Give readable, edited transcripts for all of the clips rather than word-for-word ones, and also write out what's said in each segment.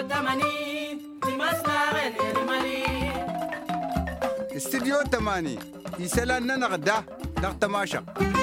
استديو 80 يسالنا نغدا نغتماشا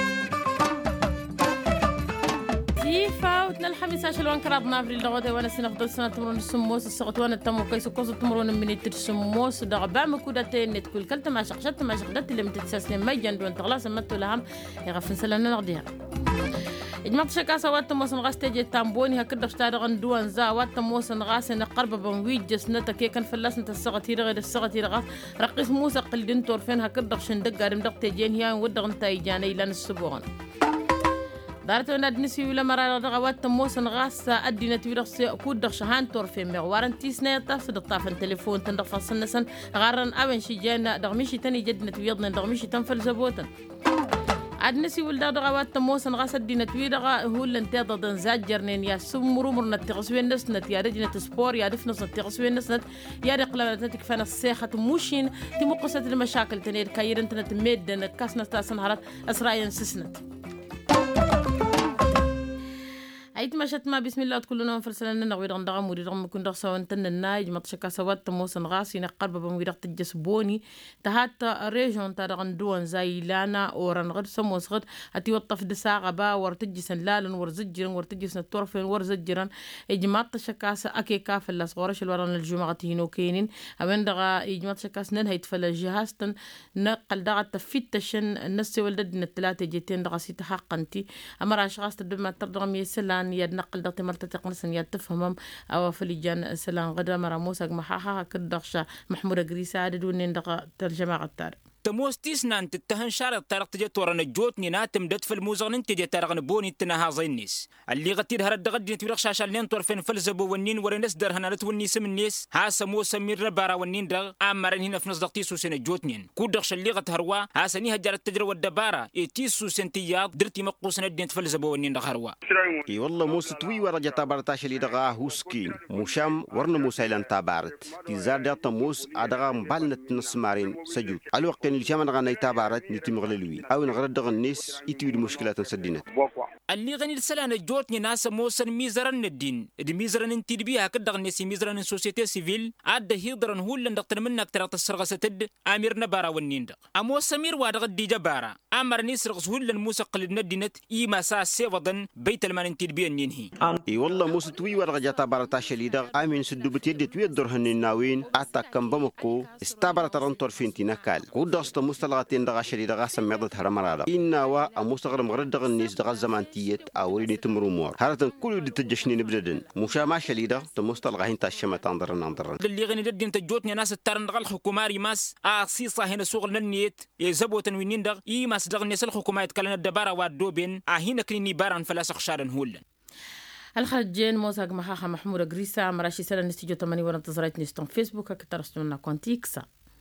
فيفا وتنا الخميس عشر وان كراد نافريل دغوتي وانا سنفضل سنة تمرون السموس السغط وانا التمو كيسو كوزو تمرون من السموس دغ بعم كودتين نتكل كلت ما شقشت ما شقدت اللي متتساسلم ما يجند وانت غلاس متو لهم يغفن سلنا نغديها إجماع شكاسة واتموسن غاستيجي تامبوني هكذا اشتارغن دوان زا واتموسن غاسن قرب بنويج جسنتا كيكن فلاسن تسغتي غير السغتي رغاس رقيس موسى قلدين تورفين هكذا شندق قارم دق تيجين هي ودغن تايجاني لان السبوغن دارتو ناد نسي ولا مرة رغوات تموسن غاسة أدينا تبيرخ كود شهان تورفين مغوارن تيسنا تفسد الطافن تليفون تندق فصلنسن غارن أبن شي جانا دغميشي تاني جدنا تبيضنا دغميشي تنفل زبوتن أدنسي ولدا دغوات تموسن غاسة دينا تبيرغا هو اللي انتظر دنزاجرنين يا سمرو مرنا تغسوين نسنت يا رجنة سبور يا دفنس تغسوين نسنت يا رقلا تكفانا السيخة موشين تمقصة المشاكل تنير كاير انتنت ميدن كاسنا تاسن هرات أسرايا سسنت أيت مشت ما بسم الله كلنا فرسلنا نغوي رغم ودي رغم كن رغسا وانتن النايج مطشكا سوات تموسن غاسي نقرب بموي رغت الجسبوني تهات ريجون تارغن دوان زي لانا ورن غد سموس غد أتي وطف دساغا با ورتجسن لالن ورزجرن ورتجسن الطرفين ورزجرن إجماط شكاس أكي كافل لاسغورش الورن الجمعة هينو كينين أبن دغا إجماط شكاس ننهي تفل جهاستن نقل دغا تفتشن النسي ولددن الثلاثة جيتين دغا سي تحقنتي أمر أشغاس تدما تردغم يسلان يد نقل دغت مرت تقنسن يد تفهمم أو فليجان سلان غدا مرا موسى محاها كدغشا محمود غريسا عددون دغ ترجمة غتار تموستيس نان تتهن شارع طرق تجي تورن جوت ناتم دت في الموزغن تجي ترغن بوني تنها زينيس اللي غتير هرد غدي تبرخ شاشا لين طرفين فلزبو ونين ورنس درهنا لتوني سم الناس ها سمو سمير ربارا ونين دغ امرن هنا في نص دقتيسو سن جوتنين كودخش اللي غتهروا ها سني هجر التجر والدباره ايتيسو سنتيات درتي مقوسن دين فلزبو ونين دغ اي والله موسى توي ورجع تابرتاش اللي دغا هوسكين مشام ورن موسى تابارت تزار دغ موس ادغا مبالنت نص مارين سجود الوقت اللي جامن غني تابارت نتمغللوي او نغرد الناس يتوي المشكلات سدينت اللي غني السلانه جوتني ناس موسن ميزرن الدين دي ميزرن انت بيها كدغ الناس ميزرن سوسيتي سيفيل عاد هيدرن هو اللي ندقتر منك ترى تسرغ ستد امير نبارا ونين دغ امو سمير وادغ دي جبارا امرني سرغ هو اللي موسى قلد ندينت اي مسا سيفضن بيت المان انت بي نينهي اي والله موسى توي ورجع تابارتاش اللي دغ امين سدوبت يد توي درهن الناوين اتاكم بمكو استابرت رنتور فينتي نكال كودست مستلغتين دغ شري دغ سميدت هرمرادا إنا ومستغر مغرد دغ الناس دغ زمانتيت أوريني تمرمور هرتن كل دي تجشني نبددن مشا ما شليدا تمستلغهين تاشمة تنظرن انظرن اللي غني ددين تجوتني ناس الترن دغ الحكوماري ماس اخصيصا هنا شغل النيت يزبو تنوينين دغ اي ماس دغ الناس الحكومات كلنا الدبارة وادوبين هنا كليني بارن فلاسخ شارن هولن الخرجين موسى محاها محمود غريسا مراشي سنة نستيجو 8 ورنتظرت نستون فيسبوك كترستونا كونتيكسا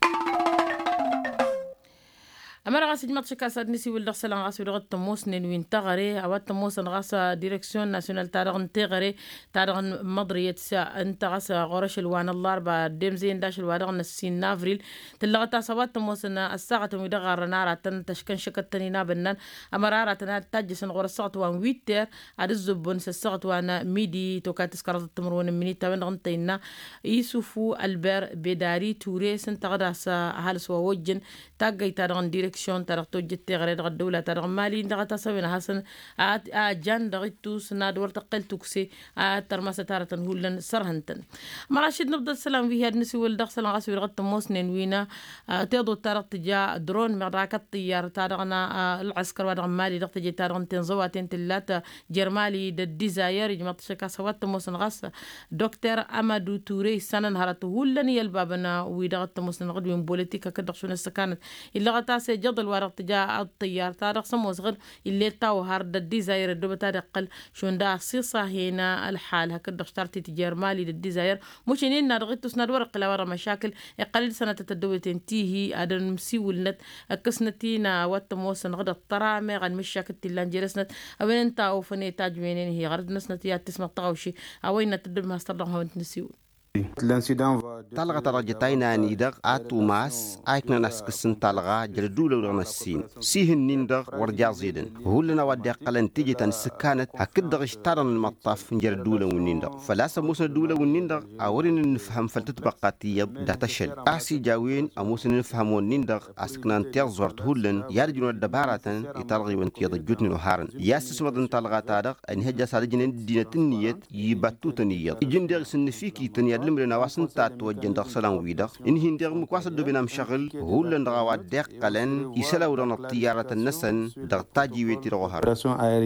أمر غاس جماعة شكاسة نسي ولد سلام غاس ولغة تموس نين تغري أو تموس غاس ديركسيون ناسيونال تارغن تغري تارغن مدرية سا أنت غاس غرش الوان الله با دمزين داش الوارغ نسين نافريل تلغة تاسوات تموس الساعة مدغر نارا تن تشكن شكت تنينا بنن أمر عارة تجس غور الساعة وان ويتر على الزبون الساعة وانا ميدي توكات سكرت التمرون مني تمن غنتينا يسوفو البر بداري توري سنتغدا سا هالس ووجن تاجي تارغن ديركسيون ترغتو جت غير الدولة ترغ مالي دغ تسوينا حسن جان دغتو سناد ورتقل توكسي ترمس تارة هولن سرهنتن مراشد نبدا السلام في هاد نسي ولد سلام غاسوي غت موسنين وينا تيضو ترغ تجا درون مراكت طيار تارغنا العسكر ودغ مالي دغ تجي تارغن تنزواتين تلات جرمالي ديزاير جماعة شكا سوات موسن غاس دكتور امادو توري سنن هرت هولن يلبابنا ويدغت موسن غد من بوليتيكا كدغ شون السكانت الا غتاسي جدل ورق تجا الطيار تارق سمو صغر اللي تاو هارد الديزاير الدوبة تارقل شون دا صيصة هنا الحال هكذا اشترتي تجار مالي للديزاير مش إننا نرغيتو سناد ورق لا ورا مشاكل قليل سنة الدوبة تنتيهي أدن مسيولنت كسنتينا واتموسن غدا الطرامة غن مشاكل تلان جرسنت أوين انتا أو فني تاج وينين هي غرد نسنتيات تسمى الطغوشي أوين تدب ما استرضهم وانت نسيول طلغة ترجتين نيدغ توماس ايكنا نسكسن طلغة جلدولة ورنسين سيهن نيندغ ورجع زيدن هو لنا ودي قلن تيجي تنسكانت هكدغ اشترن المطاف جلدولة ونيندغ فلا سموسنا دولة ونيندغ اورين نفهم فلتتبقى تيض داتشل اسي جاوين اموسنا نفهم ونيندغ اسكنا انتيغ زورت هولن يارجون الدبارة يطلغي وانتيض الجوتن وهارن ياسس مدن طلغة تادغ ان هجا سالجنين دينة النية يباتو تنيض يجندغ سنفيكي تنيض لمرنا واسن توجن دخسلان ويدخ إن هندير مقاصد بنا مشغل هو لن رغوات ديق قلن يسلاو رن الطيارة النسن دغتاجي ويتي رغوهر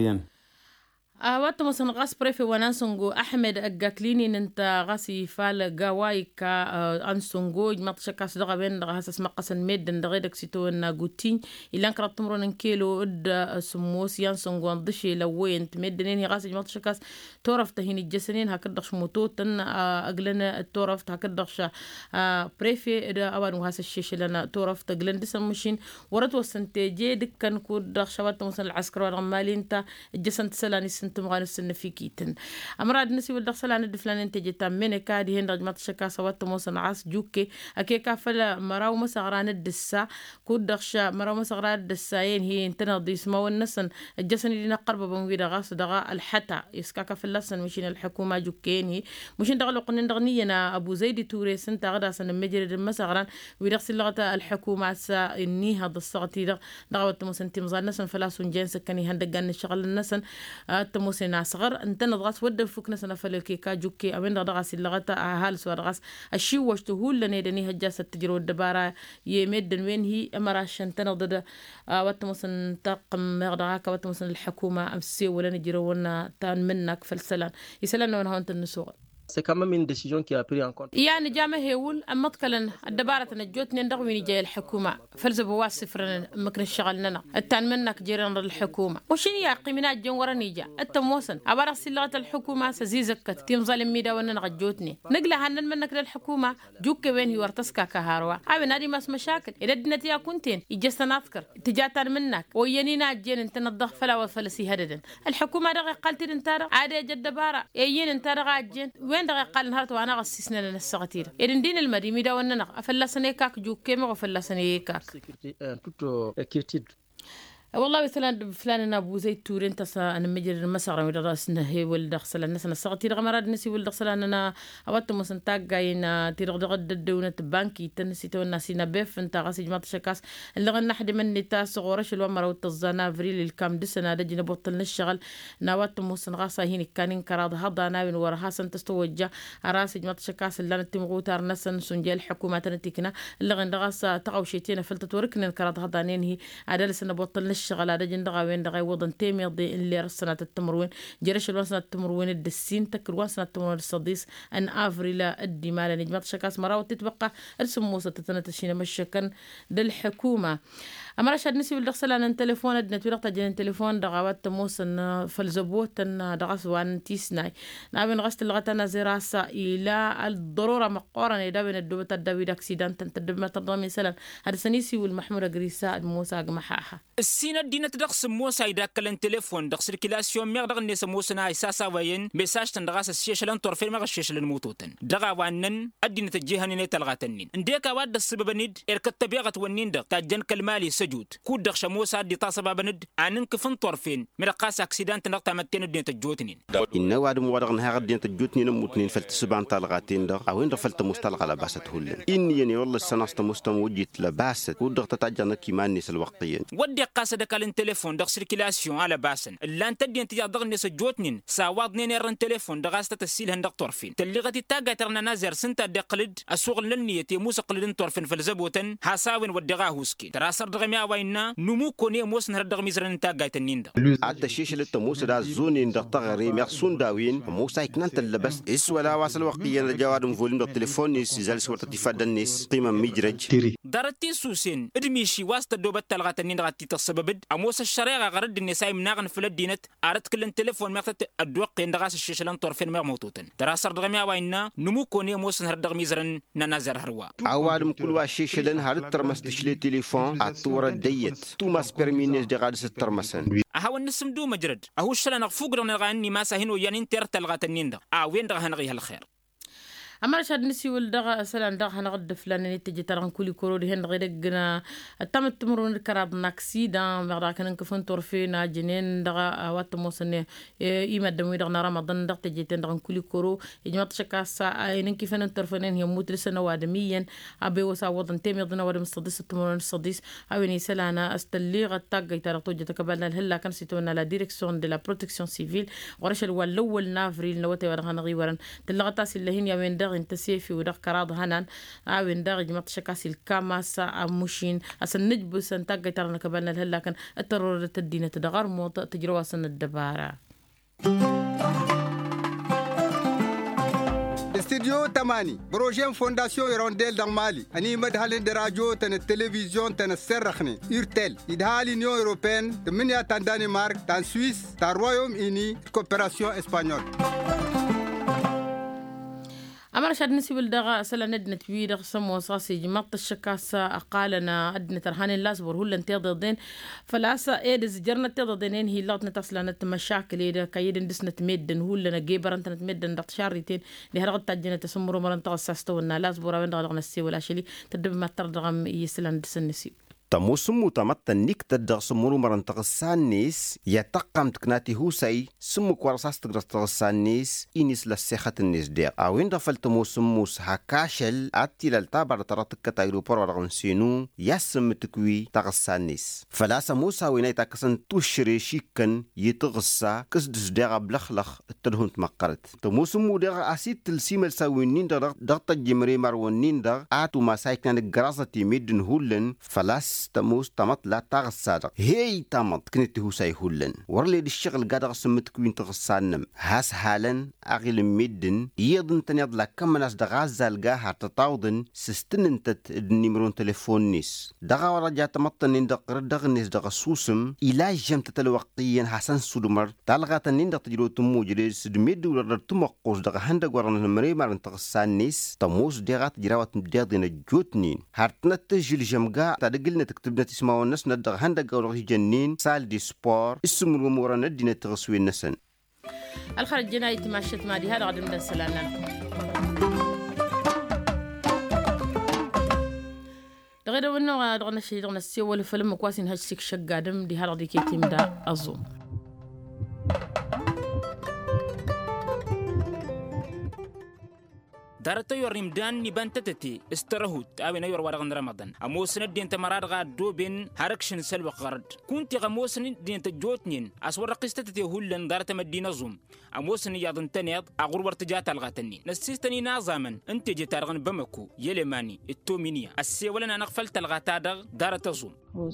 وقت مثلا غاس بريفي ونانسونغو أحمد أجاكليني ننتا غاسي فال جواي كا أنسونغو جمعت شكاس دغا بين غاسس مقصن ميدن دغيدك سيتو ناغوتين إلا نكرت تمرون كيلو إد سموس يانسونغو أنضشي لوين تمدنين هي غاسي جمعت شكاس تورف تهيني الجسنين هكدخش موتوتن أجلنا التورف هكدخش بريفي إدا أوان وهاس الشيش لنا تورف تجلن دسمشين ورد وسنتجي دكان كود دخش وقت مثلا العسكر والغمالين تا الجسن تسلاني انتم غان السنة في كيتن امراد نسي والدخل عن الدفلان انت جتا من كادي هند رجمات شكا سوات موسن عاس جوكي اكي كافل مراو مسغران الدسا كود دخشا مراو مسغران الدساين هي انتنا ضيس ما والنسن الجسن اللي نقرب بمويدا غاس دغا الحتا يسكاكا في اللسن مشين الحكومة جوكين هي مشين دغلو قنن دغنينا ابو زيد توري سنت غدا سن مجرد المسغران ويدخل لغه الحكومة سا اني هذا الصغتي دغوت موسن تمزال نسن فلاسون جنس كاني هندغان الشغل النسن موسنا صغر انت نضغط ود فوق نسنا فلكي كاجوكي امين ضغط اللغه هال سو ضغط الشي وشته لنا دني هجاسه تجرو الدباره يمدن وين هي امراش انت نضد وقت موسن تقم مغداك وقت موسن الحكومه امسي ولا نجرون تان منك فلسلان يسلنا هون انت النسوق C'est quand même une décision qui a pris en compte. يعني جامع هيول أما تكلن الدبارة نجوت نندغوين جاي الحكومة فلزبوا واسفر مكن الشغل لنا التان منك جيران الحكومة وشين يا قيمنات جون ورا نيجا التموسن عبارة سلغة الحكومة سزيزك تيم ظالم ميدا وننا جوتني نقلها هنن منك للحكومة جوك وين هي ورتسكا كهاروا عاوي نادي ماس مشاكل إذا دنتيا كنتين يجسنا نذكر تجاتان منك وينينا جين انت نضخ فلا وفلسي هددن الحكومة رغي قالتين انتارا عادي جد دبارة يين انتارا غاجين وين دغه قال نهارت وانا غسسنا لنا السغتير يدين دين المديمي دا وننا افلسني كاك جو كيما وفلسني كاك والله مثلا فلان ابو زيد تورين تسا انا مجر المسغره ودرسنا هي والدخل الناس انا سغتي غمراد نسي والدخل انا اوت مسنتاق جاينا تيرغد الدونه بانكي تنسي تو الناس بيف انت غاسي جماعه شكاس اللي غن حد مني تاس غورش الومر والتزانا فريل الكام دسنا دجنا بطلنا الشغل نوات مسن غاسا هين كان كراد هضانا من وراها سنتستوجا راس جماعه شكاس اللي تمغوتار نسن سنجي الحكومه تنتيكنا اللي غن غاسا تقوشيتين فلتتوركن كراد هضانين هي عدل سنه بطلنا الشغل هذا جندغا وين دغاي وضن تيمي ضي اللي رسنة التمروين جرش الوسنة التمروين الدسين تكر سنة التمروين الصديس ان افريل الدمال نجمات شكاس مراو تتبقى السموسة تتنتشين مشكن للحكومة اما رشاد نسي بالدخل ان التليفون ادنا تلقى جن التليفون دغاوات تموسن فالزبوت ان دغاس وان تيسناي نابن غست لغتنا زراسة الى الضرورة مقارنة اذا بين الدوبة الدويد اكسيدانت تدبما تضامي سلام هذا سنيسي والمحمورة قريساء موسى قمحاها السينة دينا تدخس موسى يداكل التليفون دخس الكلاسيون ميغدغ نيس موسى ساسا وين ميساج تندغاس الشيشلان طرفين مغ الشيشلان موتوتن دغا وانن الدينا تجيهاني نيتلغاتنين انديكا واد السبب ند اركت بيغة ونين دغ تاجن كالمالي سجود كود دغش موسى دي تاسبا بند عنن كفن طرفين مرقاس اكسيدان تنغتا متين الدينا تجوتنين إن واد موادغ نهاغ الدينا تجوتنين موتنين فلتسبان تالغاتين دغ او ان رفلت مستلغ لباسة هولن إني يعني والله السناست مستموجيت لباسة كود دغ تتاجن كيمان نيس الوقتين ودي قاسة كالن تليفون دغ سيركيلاسيون على باسن اللان تدي انت دغ نيس جوتنين ساواد نيرن تليفون دغاس تتسيل هندق طرفين تلغتي تاغا ترنا نازر سنتا دقلد اسوق لنيتي موسى قلدن طرفين فلزبوتن حساوين ودغا هوسكي تراسر دغميا وينا نمو كوني موس نهر دغ ميزرن تاغا تنين عاد الشيش للتموس دا زونين دغ تغري مخسون داوين موسى يكنن تلبس اس ولا واصل وقتيا الجواد مفولين دغ تليفون نيس زال سورت تفادن نيس قيمه ميجرج دارتي سوسين ادميشي واسط دوبت تلغا تنين غاتي تسببد اموس الشريعه غرد النساء مناغن في الدينت ارت كل تليفون مقت الدوق يندغاس الشيشلان طرفين موتوتن تراسر دغميا وينا نمو كوني موس نهر دغ ميزرن ننازر هروا عوالم كل واشيشلن هر ترمس تشلي تليفون اتور ديت توماس بيرمينيس دغادس ترمسن اهو النسم دو مجرد اهو الشلان فوق رن غاني ما ساهنو يانين ترتلغا تنين دغ وين دغ هنغي الخير أما رشاد نسي والدغا سلان دغا هنغد فلان تجي تران كل كورو هن غيرنا تم تمرون الكراب ناكسيدا مغدا كان كفن طرفينا جنين دغا وات موسن يما دمي دغنا رمضان دغ تجي تران كل كورو يجمع تشكا سا ان كيفن طرفين يموت لسنه وادميا ابي وسا وطن تيم يضنا ود مستدس تمرون الصديس اويني سلانا استلي غتاغ ترى تقبلنا الهلا كان سيتونا لا ديريكسيون دي لا بروتيكسيون سيفيل ورشل الاول نافريل نوتي ورغنا غيورن تلغتاس اللي هن يوين دغ انت سيفي ودغ كراض هنان اوين دغ جمع تشكا الكاما سا مشين أصل نجب سنتاج ترى كبرنا الهلا كان الترور تدينا تدغر موت تجربة سن الدبارة. استديو تماني بروجين فونداسيون يرونديل دان مالي اني مدهالين دراديو تن التلفزيون تن السرخني يرتل يدهالي نيو اوروبيان تمنيا تان دانمارك تان سويس تان رويوم اني كوبراسيون اسبانيول. أمر شاد نسيب الدغا سلا ندنة بيدغ سمو صاصي جمط الشكاسة أقالنا أدنة ترهان اللاس برهول انتظدين فلاسا إيدز جرنا تظدينين هي لاتنا تصلا نت مشاكل إذا كيدن دسنة ميدن هول لنا جيبر أنت نتمدن دقت شاريتين لهرغت تجنة تسمرو مرن تغسستونا لاس برا وين دغنا السي ولا شلي تدب ما تردغم يسلا دسن نسيب تموسمو تمت نيك تدغ سمورو مرن تغسانيس يتقم تكناتي هوساي سمو كوارساس تغسانيس إنيس لسيخة النيس دير أوين دفل تموسموس هكاشل أتي للتابر تراتك تايروبور ورغن سينو يسم تكوي تغسانيس فلاسا موسى ويناي تاكسن توشري شيكن يتغسا كسدس دير بلخلخ التدهون تمقرت تموسمو دير أسيد تلسيمل ساوينين دغ تجمري مروانين دغ آتو ما سايكنا نقراسة ميدن هولن فلاس تموس تمت لا تغسادق هي تمت كنت هو سايهولن ورلي الشغل قادر سمت كوين تغسانم هاس حالا أغيل ميدن يضن تنيض لك كم ناس دغازال قاها تطاودن سستنن تت النمرون تليفونيس دغا ورجا تمتن دغ دغنيس دغ سوسم إلا جمت تلوقتيا حسن سودمر تلغا تنين دغ تجرو تمو جريس دميد ورر تمقوز دغ هندق ورن المري مارن تغسانيس تموس دغات جراوات مدادين الجوتنين هارتنت تجل جمقا تدقلنا تكتبنا تسمعوا الناس ندغ هندق ورغي جنين سال دي سبور اسم المورا ندينا تغسوي النسن الخارج جناية تماشت مادي هذا غادي نبدا سلانا دغير ونو دغنا شي دغنا السي ولا فيلم كواسين هاشيك شقادم دي هذا غادي كيتيم دا ازوم دارتا يوريم دان نبان تتتي استرهوت أبي نيور ورغن رمضان أموسن دين تمرار غادو بين هركشن سلوى قرد كنت غموسن دين تجوتنين أسور قستتتي هولن دارتا مدينة زوم أموسن ياضن تنيض أغور ورتجات الغاتني نسيستني نازاما انت جتارغن بمكو يلماني التومينيا السي ولنا نغفلت الغاتادغ دارتا زوم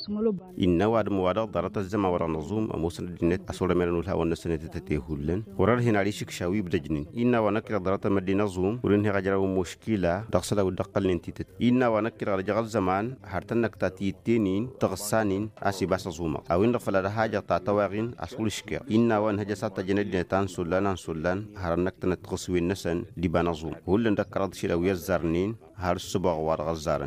إن واد مواد دارتا الزما ورا نظوم أموسن دين أسور من الها والنسنة تتتي هولن ورر هنا عليشك شاوي بدجنين إن ونكر دارتا مدينة زوم ورنها جرى مشكلة دخل ودقل نتيت إن ونكر رجال زمان هرتنك تاتيتين تغسانين أسيباس زوما أو إن دخل حاجة تاتواغين أسول شكر إن وان هجسات جند نتان سلان هرنك تنتقصوي النسن دبان زوم هولن دكرت شلوية الزرنين هر السبع ورغزارن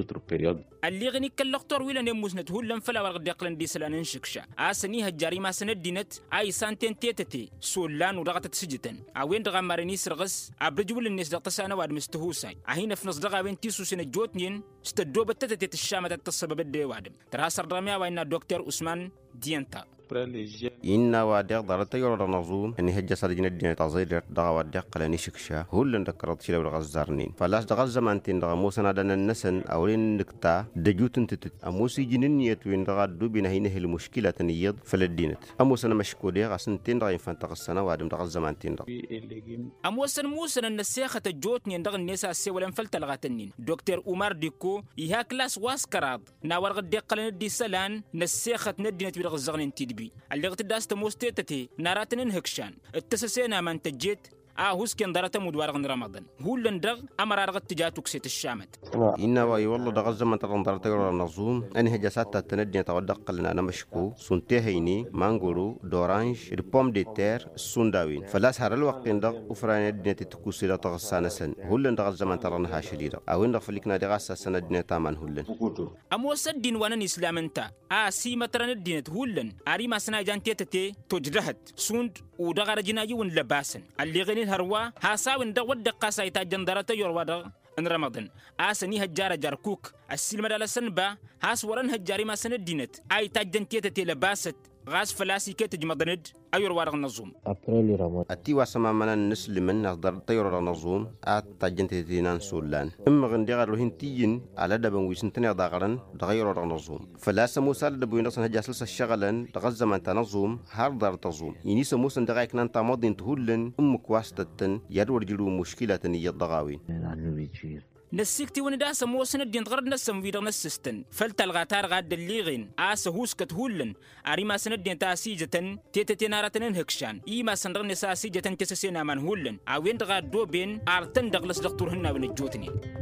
اللي غني كاللقطور ولا نموزنت هولن فلا ورغد يقلن دي سلان انشكشا آسني هجاري سند دينت أي سانتين تيتتي سولان ورغت سجتن أوين دغا ماريني سرغس أبرجول الناس دغتسانا واد مستهوساي أهين في نصدغا وين تيسو سنة جوتنين استدوبة تتتي الشامة تتصبب الدي وادم تراسر دراميا وين دكتور عثمان ديانتا إن وادق دارتا يورا نظوم أن هجا سادجنا الدين تعزير دغا وادق قلاني شكشا هولن دكرت شلو الغزارنين فلاش دغا زمانتين دغا موسنا دانا النسن أولين نكتا دجوتن تتت أموسي جنينيت وين دغا دوبنا هينه المشكلة تنيض فلدينت أموسنا مشكودي غسنتين دغا ينفان تغسنا وادم دغا زمانتين دغا أموسن موسنا النسيخة الجوتنين دغا النساء السي ولن فلتلغاتنين دكتور عمر ديكو يها كلاس واسكراد ناور غد قلن دي سلان نسيخة ندينت بدغ الزغنين تدبي اللي غتداس تموستيتتي ناراتن هكشان التسسينا من تجيت هوسكن دارتا مدوارغن رمضان هولن دغ امرار غتجاتوك سيت الشامت إن واي والله دغ زمان ترن دارتا يورا نظوم أن هجسات تندين تودق لنا أنا مشكو سنتهيني مانغورو دورانج البوم دي تير سونداوين فلاس هر الوقت دغ أفران الدنيا تتكوسي لا تغسانا سن هولن دغ زمان ترن هاشديدا أو إن فلكنا دغ سنة الدنيا تامان هولن أموسد دين وانا إسلامنتا سيما ترن الدنيا هولن أري ما سنا جانتيتتي تجرهت سوند ودغ رجنا يون لباسن اللي غني سنين هروا هاساوين دا ود قاسا يتاجن درته يروادغ ان رمضان اسني هجار جاركوك السلمه دال سنبا هاس ورن هجاري ما سند دينت اي تاجن تيته لباست غاز فلاسي كتج مدند ايور وارغ النظوم اتي واسما من نسل من نقدر طيور النظوم اتاجنت تينان سولان اما غنديغ روهين تيين على دبن ويسنتني داغرن دغير النظوم فلاسا موسى دبو ينصن هجاسل الشغلن دغز من تنظوم هار دار تظوم يني سموسن دغايك نان تامودين تهولن ام كواستتن يدور جلو مشكله الضغاوين نسيكتي وندا سمو سند ينتغرد نسم فيدر نسستن فلتلغاتار غاد الليغين هوس كتهولن اريما سند ينتاسيجتن تيتتينارتن هكشان ايما سندر نساسيجتن كسسينا من هولن اوين دغاد دوبين ارتن دغلس دكتور هنا ونجوتني